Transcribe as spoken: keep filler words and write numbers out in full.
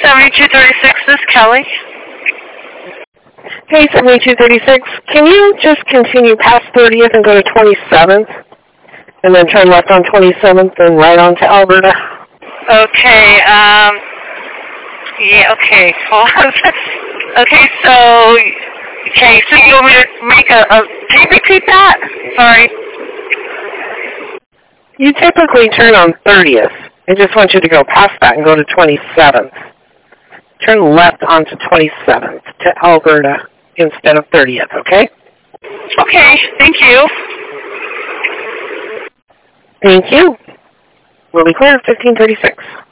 seventy-two thirty-six, this is Kelly. Hey, seventy-two thirty-six, can you just continue past thirtieth and go to twenty-seventh? And then turn left on twenty-seventh and right on to Alberta? Okay, um, yeah, okay, hold on. Okay, so, okay, so you want me to make a, a can you repeat that? Sorry. You typically turn on thirtieth. I just want you to go past that and go to twenty-seventh. Turn left onto twenty-seventh to Alberta instead of thirtieth, okay? Okay, thank you. Thank you. We'll be clear at fifteen thirty-six.